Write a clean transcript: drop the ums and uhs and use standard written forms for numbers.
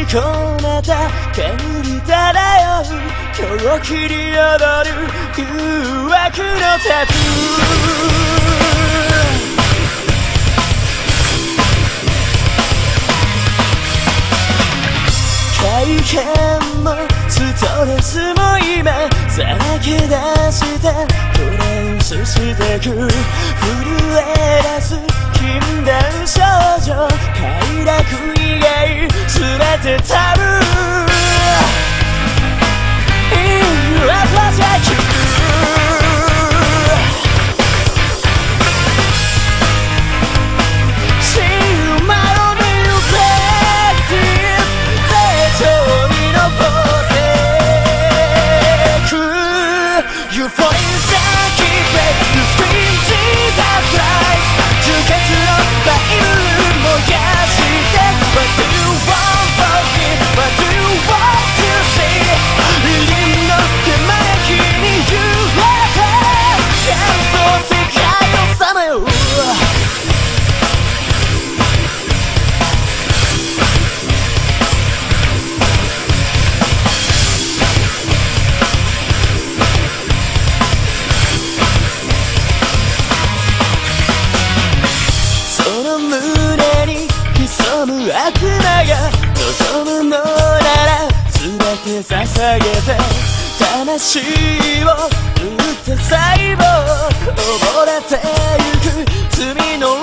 込めた煙漂う狂気に踊る誘惑のタトゥー。経験もストレスも今さらけ出してトレンスしてく震え出す禁断症状快楽以外全てタブー In your project You point and keep it You scream Jesus Christ 充血のバイブ燃やして What do you want for me? What do you want to see? 凛の手招きに揺れて戦争世界をさまよう悪魔が望むのなら全て捧げて魂を打って細胞溺れてゆく罪の